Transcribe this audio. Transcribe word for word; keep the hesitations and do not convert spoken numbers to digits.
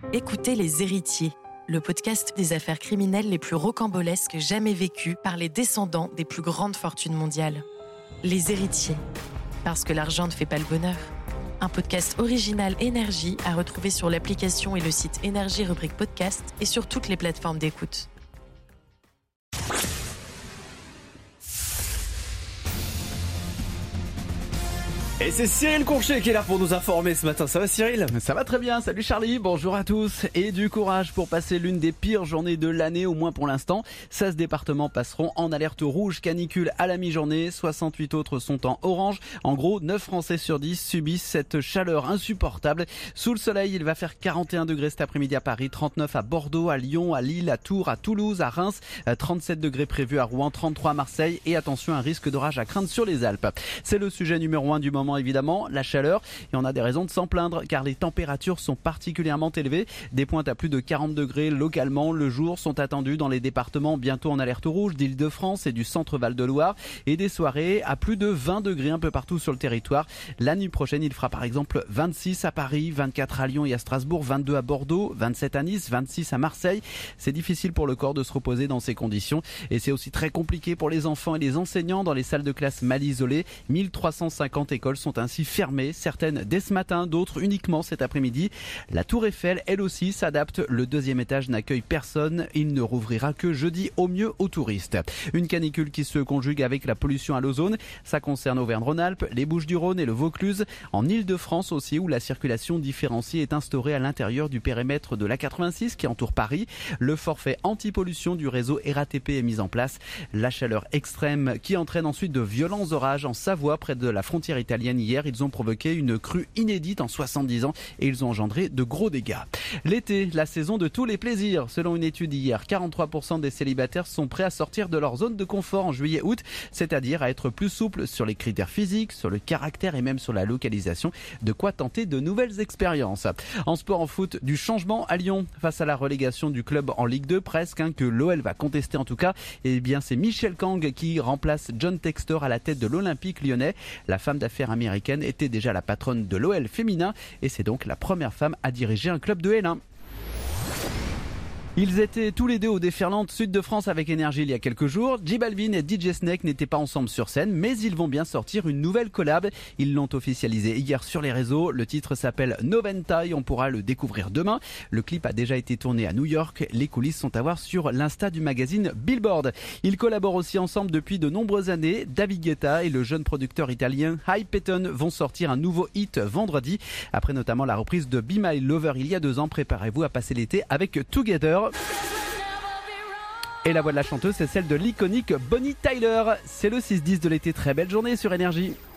Écoutez Les Héritiers, le podcast des affaires criminelles les plus rocambolesques jamais vécues par les descendants des plus grandes fortunes mondiales. Les Héritiers, parce que l'argent ne fait pas le bonheur. Un podcast original Énergie à retrouver sur l'application et le site Énergie rubrique podcast et sur toutes les plateformes d'écoute. Et c'est Cyril Courchet qui est là pour nous informer ce matin. Ça va Cyril ? Ça va très bien, salut Charlie, bonjour à tous. Et du courage pour passer l'une des pires journées de l'année, au moins pour l'instant. seize départements passeront en alerte rouge canicule à la mi-journée, soixante-huit autres sont en orange. En gros, neuf Français sur dix subissent cette chaleur insupportable. Sous le soleil, il va faire quarante et un degrés cet après-midi à Paris, trente-neuf à Bordeaux, à Lyon, à Lille, à Tours, à Toulouse, à Reims, trente-sept degrés prévus à Rouen, trente-trois à Marseille et attention, un risque d'orage à craindre sur les Alpes. C'est le sujet numéro un du moment. Évidemment, la chaleur, et on a des raisons de s'en plaindre car les températures sont particulièrement élevées. Des pointes à plus de quarante degrés localement le jour sont attendues dans les départements bientôt en alerte rouge d'Île-de-France et du centre Val-de-Loire et des soirées à plus de vingt degrés un peu partout sur le territoire. La nuit prochaine, il fera par exemple vingt-six à Paris, vingt-quatre à Lyon et à Strasbourg, vingt-deux à Bordeaux, vingt-sept à Nice, vingt-six à Marseille. C'est difficile pour le corps de se reposer dans ces conditions et c'est aussi très compliqué pour les enfants et les enseignants dans les salles de classe mal isolées. mille trois cent cinquante écoles sont ainsi fermées, certaines dès ce matin, d'autres uniquement cet après-midi. La Tour Eiffel, elle aussi, s'adapte. Le deuxième étage n'accueille personne. Il ne rouvrira que jeudi au mieux aux touristes. Une canicule qui se conjugue avec la pollution à l'ozone. Ça concerne Auvergne-Rhône-Alpes, les Bouches-du-Rhône et le Vaucluse. En Île-de-France aussi, où la circulation différenciée est instaurée à l'intérieur du périmètre de l'A quatre-vingt-six qui entoure Paris. Le forfait anti-pollution du réseau R A T P est mis en place. La chaleur extrême qui entraîne ensuite de violents orages en Savoie, près de la frontière italienne hier. Ils ont provoqué une crue inédite en soixante-dix ans et ils ont engendré de gros dégâts. L'été, la saison de tous les plaisirs. Selon une étude hier, quarante-trois pour cent des célibataires sont prêts à sortir de leur zone de confort en juillet-août, c'est-à-dire à être plus souples sur les critères physiques, sur le caractère et même sur la localisation. De quoi tenter de nouvelles expériences. En sport, en foot, du changement à Lyon face à la relégation du club en Ligue deux, presque, hein, que l'O L va contester en tout cas. Et bien, c'est Michel Kang qui remplace John Textor à la tête de l'Olympique lyonnais. La femme d'affaires américaine était déjà la patronne de l'O L féminin et c'est donc la première femme à diriger un club de L un. Ils étaient tous les deux au déferlant Sud de France avec Énergie il y a quelques jours. J Balvin et D J Snake n'étaient pas ensemble sur scène, mais ils vont bien sortir une nouvelle collab. Ils l'ont officialisé hier sur les réseaux. Le titre s'appelle Noventai, on pourra le découvrir demain. Le clip a déjà été tourné à New York. Les coulisses sont à voir sur l'Insta du magazine Billboard. Ils collaborent aussi ensemble depuis de nombreuses années. David Guetta et le jeune producteur italien Hype Payton vont sortir un nouveau hit vendredi. Après notamment la reprise de Be My Lover il y a deux ans, préparez-vous à passer l'été avec Together. Et la voix de la chanteuse, c'est celle de l'iconique Bonnie Tyler. C'est le six dix de l'été. Très belle journée sur Énergie.